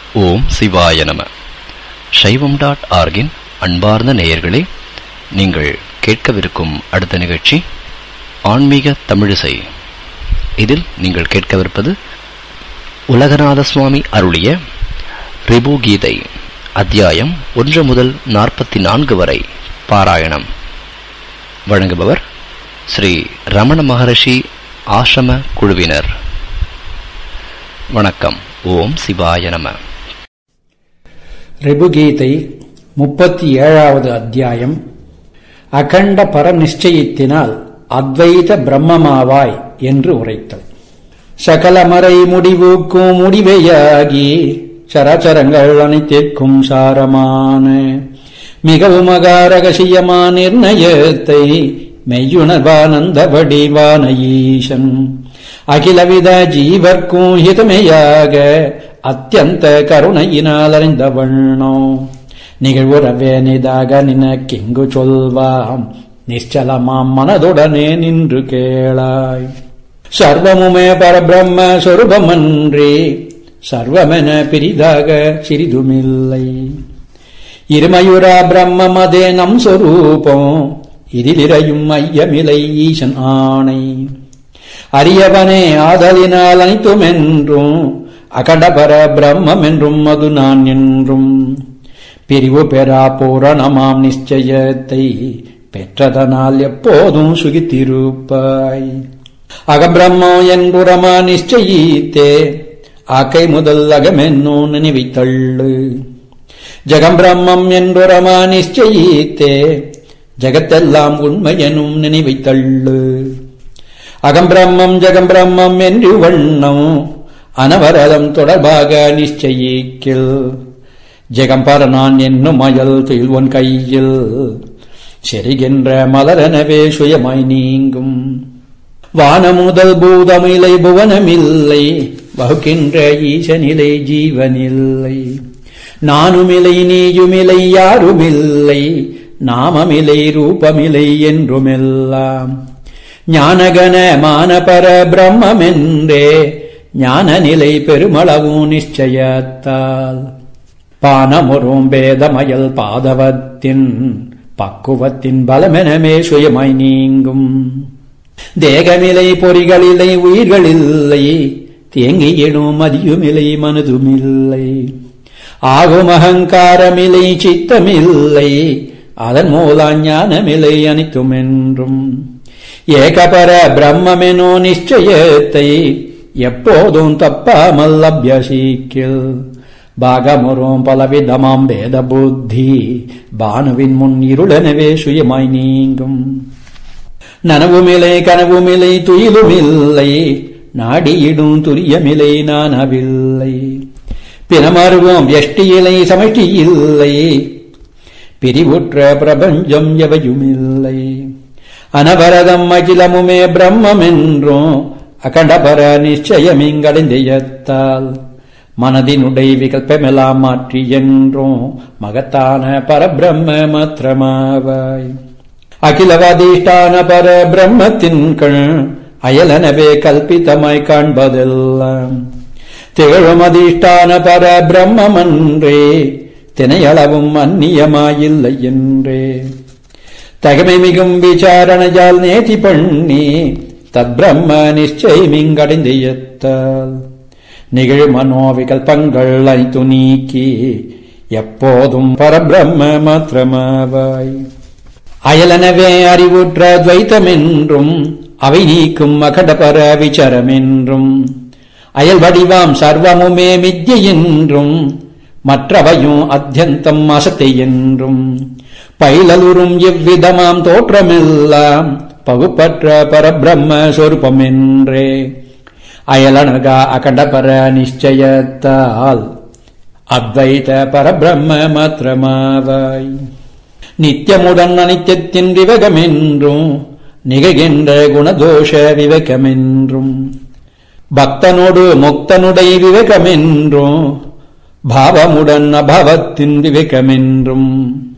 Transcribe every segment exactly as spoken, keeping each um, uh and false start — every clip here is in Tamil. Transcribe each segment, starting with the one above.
ஓம் சிவாய நம. சைவம் டாட் ஆர்கின் அன்பார்ந்த நேயர்களே, நீங்கள் கேட்கவிருக்கும் அடுத்த நிகழ்ச்சி ஆன்மீக தமிழிசை. இதில் நீங்கள் கேட்கவிருப்பது உலகநாத சுவாமி அருளிய ரிபு கீதை அத்தியாயம் ஒன்று முதல் நாற்பத்தி நான்கு வரை பாராயணம். வழங்குபவர் ஸ்ரீ ரமண மகரிஷி ஆசிரம குழுவினர். வணக்கம். ஓம் சிவாய நம. ரிபுகீதை முப்பத்தி ஏழாவது அத்தியாயம். அகண்ட பரநிச்சயத்தினால் அத்வைத பிரம்மமாவாய் என்று உரைத்தல். சகலமறை முடிவுக்கும் முடிவையாகி சராச்சரங்கள் அனைத்திற்கும் சாரமான மிகவும் அகாரகசியமான நிர்ணயத்தை மெய்யுணர்வானந்த வடிவான ஈசன் அகிலவித ஜீவர்க்கும் ஹிதமையாக அத்தியந்த கருணையினால் அறிந்தவண்ணோ நிகழ்வுறவே நிதாக நினக்கிங்கு சொல்வாம் நிச்சலமாம் மனதுடனே நின்று கேளாய். சர்வமுமே பரபிரம்ம சொரூபமன்றி சர்வமென பிரிதாக சிறிதுமில்லை. இருமயுரா பிரம்மம் அதே நம் சொரூபம் இதிலிரையும் ஐயமிலை ஈசன் ஆணை. அரியவனே ஆதலினால் அனைத்துமென்றும் அகண்டபர பிரம்மம் என்றும் அது நான் என்றும் பிரிவு பெறா பூரணமாம் நிச்சயத்தை பெற்றதனால் எப்போதும் சுகித்திருப்பாய். அகபிரம்மம் என்புறமா நிச்சயித்தே ஆக்கை முதல் அகமென்னோ நினைவித்தள்ளு. ஜெகம் பிரம்மம் என்புறமா நிச்சயித்தே ஜெகத்தெல்லாம் உண்மையெனும் நினைவித்தள்ளு. அகம் பிரம்மம் ஜெகம் பிரம்மம் என்று வண்ணம் அனவரதம் தொடர்பாக நிச்சயிக்கில். ஜெகம்பரனான் என்னும் அயல் துயில்வன் கையில் செரிகின்ற மலரெனவே சுயமாய் நீங்கும். வானமுதல் பூதமில்லை புவனமில்லை வகுக்கின்ற ஈசனிலை ஜீவனில்லை. நானுமில்லை நீயுமில்லை யாருமில்லை நாமமில்லை ரூபமில்லை என்றுமெல்லாம் ஞானகன மானபர பிரம்மென்றே ஞான நிலை பெருமளவும் நிச்சயத்தால் பானமுறும் பேதமயல் பாதவத்தின் பக்குவத்தின் பலமெனமே சுயமாய் நீங்கும். தேகமில்லை பொறிகளில்லை உயிர்களில்லை தேங்கியிடும் மதியுமில்லை மனதுமில்லை. ஆகும் அகங்காரமில்லை சித்தமில்லை அதன் மூல ஞானமில்லை அனைத்துமென்றும் ஏகபர பிரம்மெனோ நிச்சயத்தை எப்போதும் தப்பாமல் அபியசிக்கில். பாகமுறும் பலவிதமாம் வேத புத்தி பானுவின் முன் இருளெனவே சுயமாய் நீங்கும். நனவுமில்லை கனவுமில்லை துயிலுமில்லை நாடியிடும் துரியமில்லை நானவில்லை. பிணமருவோம் எஷ்டியிலை சமஷ்டியில்லை பிரிவுற்ற பிரபஞ்சம் எவையுமில்லை. அனவரதம் அகிலமுமே பிரம்மென்றும் அகண்டபர நிச்சயமிங்கடைந்தயத்தால் மனதினுடை விகல்பமெல்லாம் மாற்றி என்றும் மகத்தான பரபிரம்ம மாத்திரமாவாய். அகிலவாதிஷ்டான பர பிரம்மத்தின் கண் அயலனவே கல்பித்தமாய் காண்பதெல்லாம் திகழும் அதிஷ்டான பர பிரம்மமன்றே தினையளவும் அந்நியமாயில்லை என்றே தகமை மிகும் விசாரணையால் நேதி பண்ணி தத் பிரம்ம நிச்சயமிங்கடைந்தயத்தால் நிகழ் மனோவிகல்பங்கள் அனைத்து நீக்கி எப்போதும் பரபிரம்ம மாத்திரமாவாய். அயலனவே அறிவுற்ற துவைத்தமென்றும் அவை நீக்கும் அகண்டபர விசாரமென்றும் அயல் வடிவாம் சர்வமுமே மித்யை என்றும் மற்றவையும் அத்தியந்தம் அசத்தை என்றும் பயிலலுறும் எவ்விதமாம் தோற்றமெல்லாம் பகுப்பற்ற பரபிரம்ம சொரூபமென்றே அயலனகா அகண்டபர நிச்சயத்தால் அத்வைத பரபிரம்ம மாத்திரமாவாய். நித்தியமுடன் அனித்தியத்தின் விவேகமென்றும் நிகழ்கின்ற குணதோஷ விவேகமென்றும் பக்தனோடு முக்தனுடைய விவேகமென்றும் பாவமுடன் அபாவத்தின் விவேகமென்றும்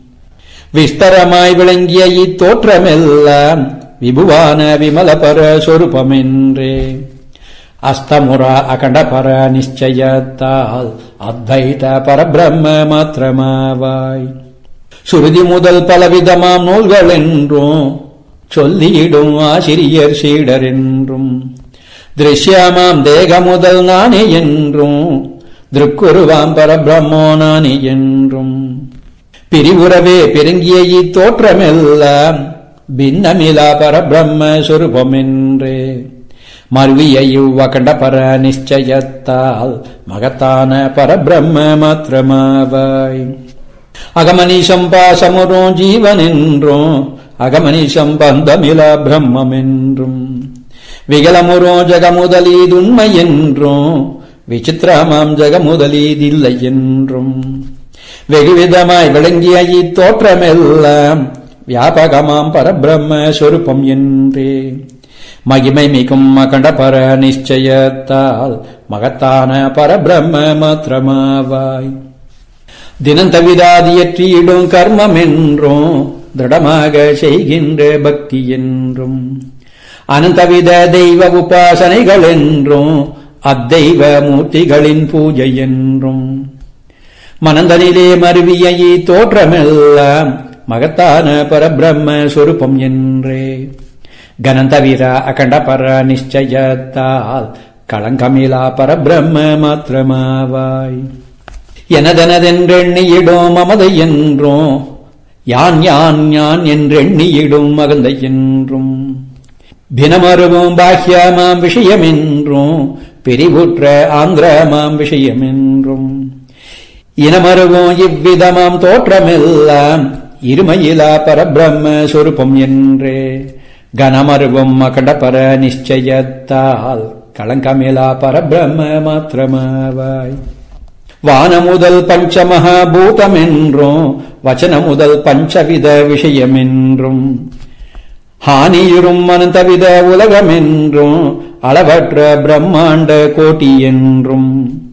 விஸ்தரமாய் விளங்கிய இத்தோற்றமெல்லாம் விபுவான விமலபர சொரூபமென்றே அஸ்தமுரா அகண்ட பர நிச்சயத்தால் அத்வைத பரபிரம்ம மாத்திரமாவாய். சுருதி முதல் பலவிதமாம் நூல்கள் என்றும் சொல்லியிடும் ஆசிரியர் சீடர் என்றும் திருஷ்யமாம் தேக முதல் நானே என்றும் திருக்குருவாம் பரபிரம்மோ நானே என்றும் பிரிவுறவே பெருங்கிய இத்தோற்றமெல்லாம் பின்னமிலா பரபிரம்ம சொரூபம் என்றே மருவிய இவ்வகண்ட பர நிச்சயத்தால் மகத்தான பரபிரம்ம மாத்திரமாவாய். அகமனிஷம் பாசமுறோ ஜீவன் என்றும் அகமனிஷம் பந்தமிலா பிரம்மம் என்றும் விகலமுறோ ஜகமுதலீதுண்மை என்றும் விசித்திரமாம் ஜகமுதலீதில்லை என்றும் வெகுவிதமாய் விளங்கிய இத்தோற்றமெல்லாம் வியாபகமாம் பரபிரம்ம சொரூபம் என்றே மகிமை மிகும் அகண்ட பர நிச்சயத்தால் மகத்தான பரபிரம்ம மாத்திரமாவாய். தினந்தவிதாதியற்றியிடும் கர்மம் என்றும் திருடமாக செய்கின்ற பக்தி என்றும் அனந்தவித தெய்வ உபாசனைகள் என்றும் அத்தெய்வ மூர்த்திகளின் பூஜை என்றும் மனந்தனிலே மருவிய தோற்றமெல்லாம் மகத்தான பரபிரம்ம சொரூபம் என்றே கனந்தவிர அகண்ட பர நிச்சயத்தால் களங்கமிலா பரபிரம்ம மாத்திரமாவாய். எனதெனதென்றெண்ணியிடும் மமதை என்றும் யான் யான் யான் என்றெண்ணியிடும் மகந்தை என்றும் பினமருவும் பாஹ்யமாம் விஷயம் என்றும் பிரிவுற்ற ஆந்திரமாம் விஷயம் என்றும் இனமருவும் இவ்விதமாம் தோற்றமெல்லாம் இருமையிலா பரபிரம்ம சொரூபம் என்றே கனமருவும் அகண்ட பர நிச்சயத்தால் களங்கமிலா பரபிரம்ம மாத்திரமாவாய். வான முதல் பஞ்சமகாபூதம் என்றும் வச்சன முதல் பஞ்சவித விஷயம் என்றும் ஹானியுறும் அனந்தவித உலகம் என்றும் அளவற்ற பிரம்மாண்ட கோட்டி என்றும்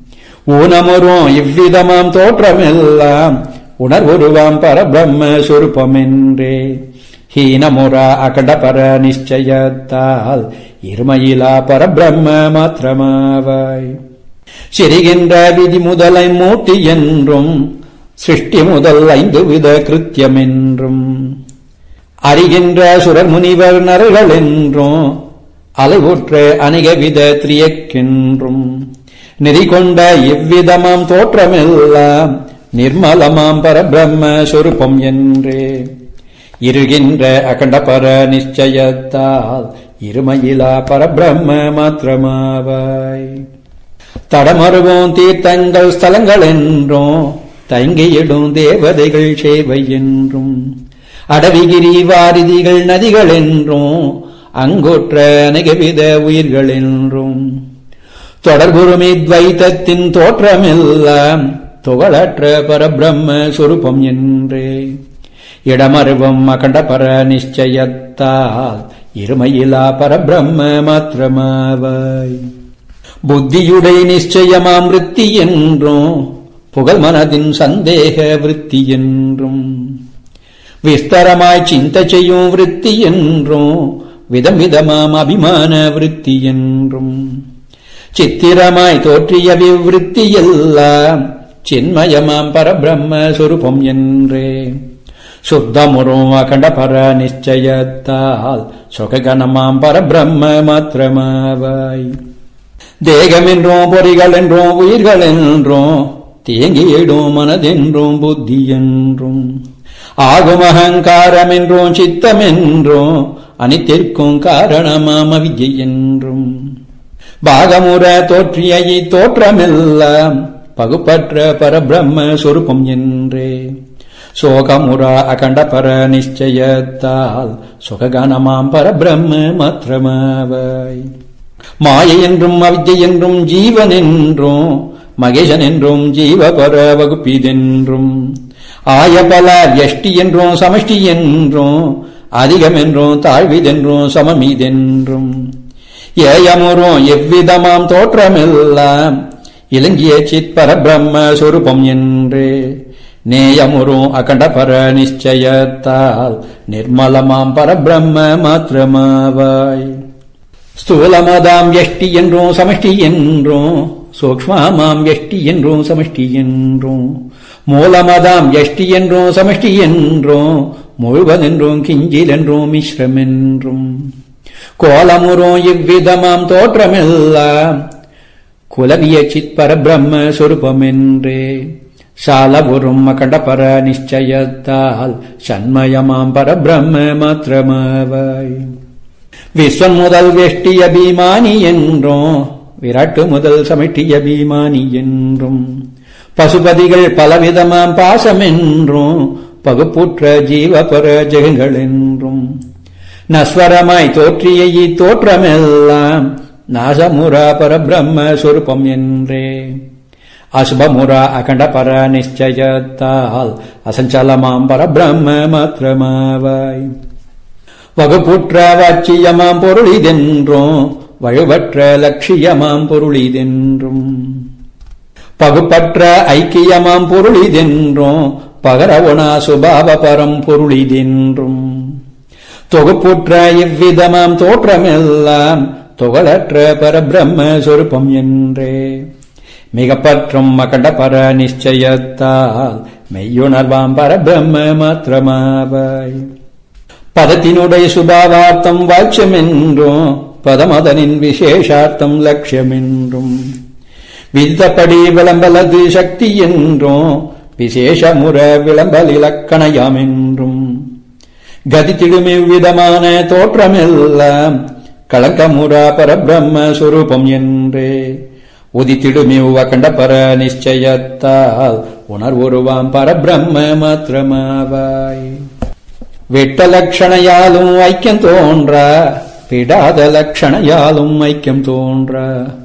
ஊனமுறும் இவ்விதமாம் தோற்றமெல்லாம் உணர்வுருவாம் பரபிரம்ம சொரூபம் என்றே ஹீனமுரா அகண்ட பர நிச்சயத்தால் இருமையிலா பரபிரம்ம மாத்திரமாவாய். சிரிகின்ற விதி முதலை மூர்த்தி என்றும் சிருஷ்டி முதல் ஐந்து வித கிருத்தியம் என்றும் அறிகின்ற சுரர் முனிவர் நரர்கள் என்றும் அலைவுற்ற அநேக வித திரியக்கென்றும் நெறி கொண்ட இவ்விதமாம் தோற்றமெல்லாம் நிர்மலமாம் பரபிரம்ம சொரூபம் என்றே இருகின்ற அகண்ட பர நிச்சயத்தால் இருமையிலா பரபிரம்ம மாத்திரமாவாய். தடமருவோம் தீர்த்தங்கள் ஸ்தலங்கள் என்றும் தங்கியிடும் தேவதைகள் சேவை என்றும் அடவிகிரி வாரிதிகள் நதிகள் என்றும் அங்கொற்ற அநேகவித உயிர்கள் என்றும் தொடர்புறுமி துவைத்தத்தின் தோற்றமெல்லாம் துகளற்ற பரபிரம்ம சொரூபம் என்றே இடமருவம் அகண்ட பர நிச்சயத்தால் இருமையிலா பரபிரம்ம மாத்திரமாவாய். புத்தியுடை நிச்சயமாம் விருத்தி என்றும் புகழ் மனதின் சந்தேக விருத்தி என்றும் விஸ்தரமாய் சிந்த செய்யும் விருத்தி என்றும் விதம் விதமாம் அபிமான விருத்தி என்றும் சித்திரமாய் தோற்றிய விவ்ருத்தி எல்லாம் சின்மயமாம் பரபிரம்ம சொரூபம் என்றே சுத்தமுறும் அகண்ட பர நிச்சயத்தால் சுககணமாம் பரபிரம்ம மாத்திரமாவாய். தேகமென்றும் பொறிகள் என்றும் உயிர்கள் என்றும் தேங்கியிடும் மனதென்றும் புத்தி என்றும் ஆகும் அகங்காரம் என்றும் சித்தம் என்றும் அனைத்திற்கும் காரணமாம் அவித்யை என்றும் பாகமுற தோற்றிய தோற்றமெல்லாம் பகுப்பற்ற பரபிரம்ம சொரூபம் என்றே சோகமுரா அகண்ட பர நிச்சயத்தால் சுககணமாம் பரபிரம்ம மாத்திரமாவாய். மாயை என்றும் அவித்யை என்றும் ஜீவன் என்றும் மகேசன் என்றும் ஜீவபர வகுப்பிதென்றும் ஆயபல எஷ்டி என்றும் சமஷ்டி என்றும் அதிகம் என்றும் தாழ்விதென்றும் சமமீதென்றும் ஏயமுறும் எவ்விதமாம் தோற்றமெல்லாம் இலங்கிய சித் பரபிரம்ம சொரூபம் என்றே நேயமுறும் அகண்ட பர நிச்சயத்தால் நிர்மலமாம் பரபிரம்ம மாத்திரமாவாய். ஸ்தூலமதாம் எஷ்டி என்றும் சமஷ்டி என்றும் சூக்ஷ்மமாம் எஷ்டி என்றும் சமஷ்டி என்றும் மூலமதாம் எஷ்டி என்றும் சமஷ்டி என்றும் முழுவதென்றும் கிஞ்சில் என்றும் மிஸ்ரம் என்றும் கோலமுறும் இவ்விதமாம் தோற்றமெல்லாம் குலவிய சித் பரபிரம்ம சொரூபமென்றே சாலவுறும் அகண்டபர நிச்சயத்தால் சண்மயமாம் பரபிரம்ம மாத்திரமாவாய். விஸ்வன் முதல் வெஷ்டி அபிமானி என்றும் விராட்டு முதல் சமஷ்டி அபிமானி என்றும் பசுபதிகள் பலவிதமாம் பாசம் என்றும் பகுப்புற்ற ஜீவபர ஜெகங்கள் என்றும் நஸ்வரமாய் தோற்றிய இத்தோற்றமெல்லாம் நாசமுரா பரபிரம்ம சொரூபம் என்றே அசுபமுரா அகண்டபர நிச்சயத்தால் அசஞ்சலமாம் பரபிரம்ம மாத்திரமாவாய். வகுப்புற்ற வாச்சியமாம் பொருளிதென்றும் வழுவற்ற லட்சியமாம் பொருளிதென்றும் பகுப்பற்ற ஐக்கியமாம் பொருளிதென்றும் பகரவுணா சுபாவ பரம் பொருளிதென்றும் தொகுப்புற்ற இவ்விதமாம் தோற்றமெல்லாம் தொகலற்ற பரபிரம்ம சொரூபம் என்றே மிகப்பற்றும் அகண்டபர நிச்சயத்தால் மெய்யுணர்வாம் பரபிரம்ம மாத்திரமாவாய். பதத்தினுடைய சுபாவார்த்தம் வாட்சியம் என்றும் பதமதனின் விசேஷார்த்தம் லட்சியம் என்றும் விதித்தபடி விளம்பலது சக்தி என்றும் விசேஷமுற விளம்பல் இலக்கணயாம் என்றும் கதித்திடும் இவ்விதமான தோற்றமெல்லாம் களங்கமுறா பரபிரம்ம சொரூபம் என்றே உதித்திடுமிவ் அகண்டபர நிச்சயத்தால் உணர்வுருவாம் பரபிரம்ம மாத்திரமாவாய். வெட்ட லட்சணையாலும் ஐக்கியம் தோன்றா விடாத லட்சணையாலும் ஐக்கியம் தோன்றா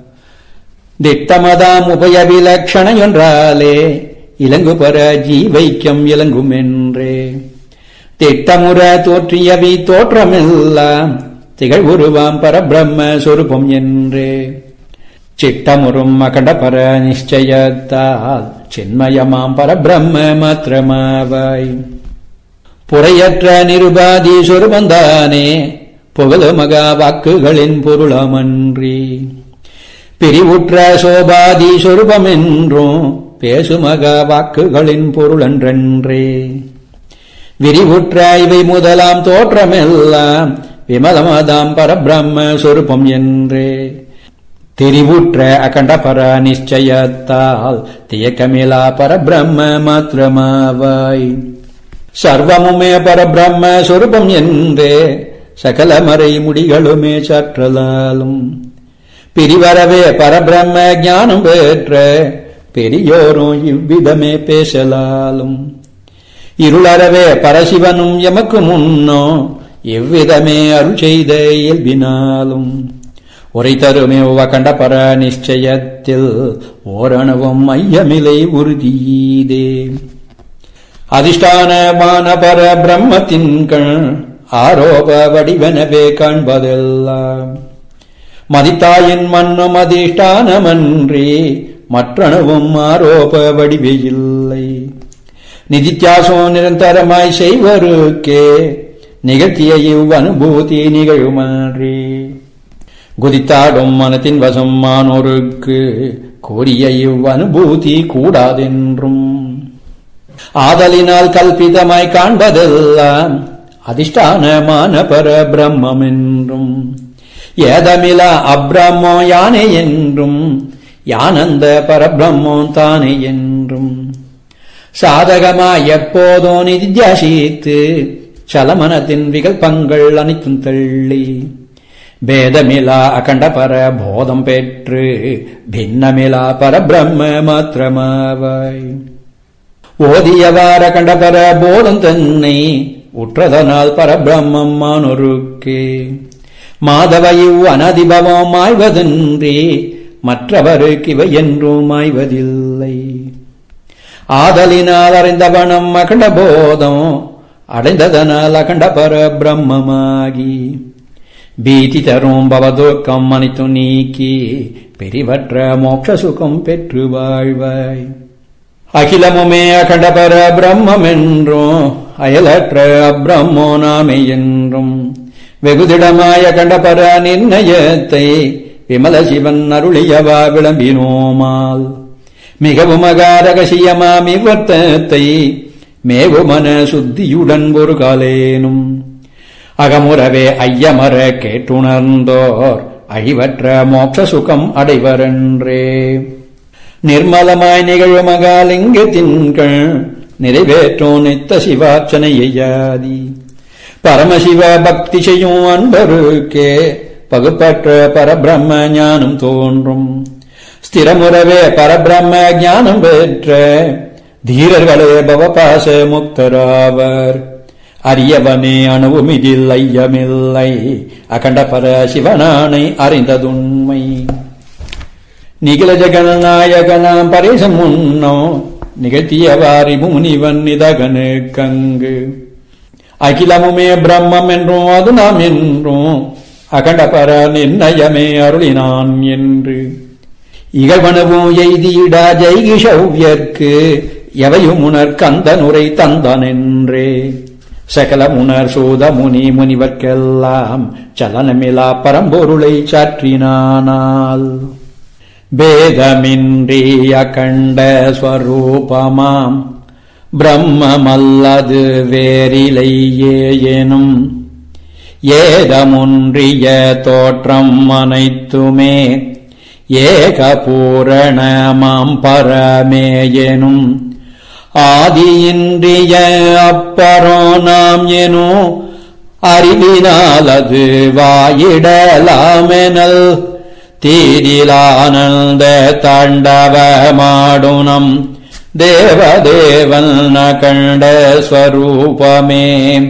திட்டமதாம் உபயவிலட்சணையொன்றாலே இலங்குபர ஜீவைக்கியம் இலங்கும் என்றே திட்டமுற தோற்றியவி தோற்றமெல்லாம் திகழ்வுருவாம் பரபிரம்ம சொரூபம் என்றே சிட்டமுறும் அகண்டபர நிச்சயத்தால் சின்மயமாம் பரபிரம்ம மாத்திரமாவாய். புறையற்ற நிருபாதி சொரூபந்தானே புகழு மகா வாக்குகளின் பொருளமன்றி பிரிவுற்ற சோபாதி சொரூபமென்றும் பேசுமகா வாக்குகளின் பொருளன்றன்றே விரிவுற்ற இவை முதலாம் தோற்றமெல்லாம் விமலமதாம் பரபிரம்ம சொரூபம் என்றே திரிவுற்ற அகண்டபர நிச்சயத்தால் தியக்கமிலா பரபிரம்ம மாத்திரமாவாய். சர்வமுமே பரபிரம்ம சொரூபம் என்றே சகல மறை முடிகளுமே சற்றலாலும் பிரிவரவே பரபிரம்ம ஞானம் பெற்ற பெரியோரும் இவ்விதமே பேசலாலும் இருளறவே பரசிவனும் எமக்கு முன்னோ எவ்விதமே அருள் செய்த இயல்பினாலும் உரை தருமே அகண்டபர நிச்சயத்தில் ஓரணவும் ஐயமிலை உறுதியீதே அதிஷ்டானமான பர பிரம்மத்தின் கண் ஆரோப வடிவனவே காண்பதெல்லாம் மதித்தாயின் மண்ணும் அதிஷ்டானமன்றி மற்றணுவும் ஆரோப வடிவே இல்லை நிதித்தியாசோ நிரந்தரமாய் செய்வருக்கே நிகழ்த்திய இவ் அனுபூதி நிகழுமாறே குதித்தாடும் மனத்தின் வசம் மானோருக்கு கூறிய இவ் அனுபூதி கூடாதென்றும் ஆதலினால் கல்பிதமாய் காண்பதெல்லாம் அதிஷ்டானமான பர பிரம்மம் என்றும் ஏதமிலா அப்ரம்மோ யானே என்றும் யானந்த பரபிரம்மோ தானே என்றும் சாதகமாய் எப்போதோ நிதித்தியாசித்து சலமனத்தின் விகல்பங்கள் அனைத்தும் தள்ளி பேதமிலா அகண்டபர போதம் பெற்று பின்னமிலா பரபிரம்ம மாத்திரமாவாய். ஓதியவார கண்டபர போதம் தன்னை உற்றதனால் பரபிரம்மம் மானொருக்கே மாதவையு அனதிபவம் ஆய்வதன்றி மற்றவருக்கு இவை என்றும் ஆய்வதில்லை. ஆதலினால் அறிந்தவனம் அகண்ட போதம் அடைந்ததனால் அகண்ட பர பிரம்மமாகி பீதி தரும் பவதுக்கம் அனைத்து நீக்கி பெரிவற்ற மோட்ச சுகம் பெற்று வாழ்வாய். அகிலமுமே அகண்ட பர பிரம்மம் என்றும் அயலற்ற அப்ரம்மோ நாமே என்றும் வெகுதிடமாய கண்டபர நிர்ணயத்தை விமல சிவன் அருளியவா விளம்பினோமால் மிகவும் அகாரகசியமாம் இவ்வர்த்தத்தை மேவுமன சுத்தியுடன் ஒரு காலேனும் அகமுறவே ஐயமர கேட்டுணர்ந்தோர் அழிவற்ற மோட்ச சுகம் அடைவரென்றே. நிர்மலமாய் நிகழும் அகாலிங்கத்தின்கள் நிறைவேற்றோ நித்த சிவார்ச்சனையாதி பரமசிவ பக்தி செய்யும் அன்பருக்கே பகுப்பற்ற பரபிரம்ம ஞானம் தோன்றும். ஸ்திரமுறவே பரபிரம்ம ஞானம் பெற்ற தீரர்களே பவபாச முக்தராவர். அரியவனே அணுவுமிதில் ஐயமில்லை அகண்ட பர சிவனானை அறிந்ததுண்மை. நிகில ஜெகநாயகனாம் பரேசம் முன்னோ நிகழ்த்தியவாரி முனிவன் இதகனுக்கங்கு அகிலமுமே பிரம்மம் என்றும் அது நாம் என்றும் அகண்ட பர நிர்ணயமே அருளினான் என்று இகழ்வனவும் எய்தியிடா ஜெய்கிஷவ்யர்க்கு எவையும் உணர் கந்தனுரை தந்தான் என்றே. சகல உணர் சூத முனி முனிவர்க்கெல்லாம் சலனமிலா பரம்பொருளை சாற்றினானால் பேதமின்றி அகண்ட ஸ்வரூபமாம் பிரம்மமல்லது வேறிலையே எனும் ஏதமுன்றிய தோற்றம் அனைத்துமே ஏக பூரணமாம் பரமே எனும் ஆதியின்றிய அப்பரோ நாம் எனோ அறிவினால் அது வாயிடலாமெனல் தீதிலானந்த தாண்டவமாடுனம் தேவதேவன் அகண்ட ஸ்வரூபமே.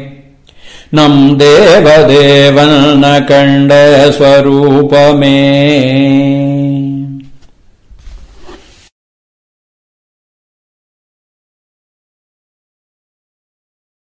நம் தேவதேவன் அகண்ட ஸ்வரூபமே.